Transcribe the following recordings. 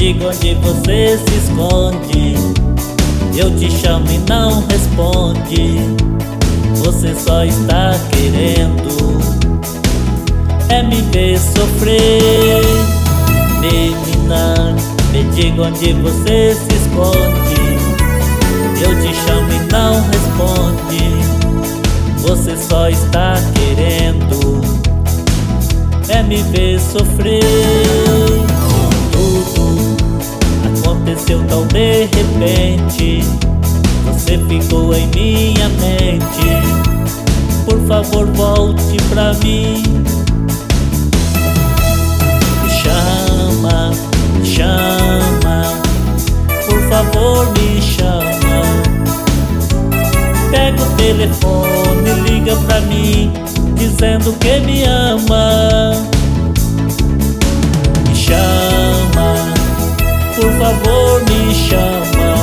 diga onde você se esconde. Eu te chamo e não responde. Você só está querendo me ver sofrer. Menina, me diga onde você se esconde. Eu te chamo e não responde. Você só está querendo me ver sofrer. Tudo aconteceu tão de repente. Você ficou em minha mente. Por favor, volte pra mim. Me chama, me chama. Por favor, me chama. Pega o telefone, liga pra mim, dizendo que me ama. Me chama, por favor, me chama.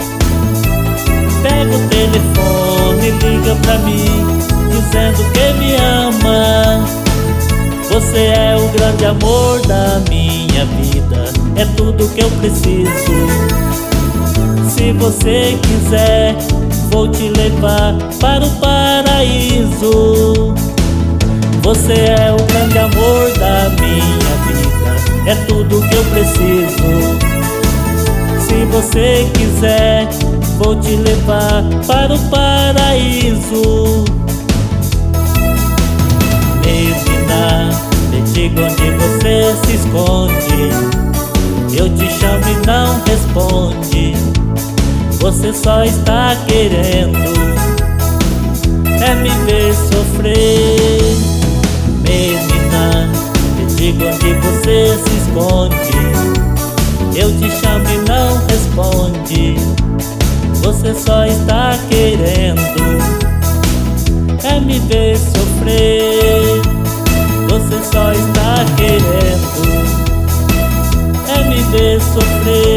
Pega o telefone, liga pra mim, dizendo que me ama. Você é o grande amor da minha vida, é tudo que eu preciso. Se você quiser, vou te levar para o paraíso. Você é o grande amor da minha vida, é tudo que eu preciso. Se você quiser, vou te levar para o paraíso. Menina, me diga onde você se esconde. Eu te chamo e não responde. Você só está querendo me ver sofrer. Menina, me diga onde você se esconde. Eu te chamo e não responde. Você só está querendo me ver sofrer. Você só está querendo me ver sofrer.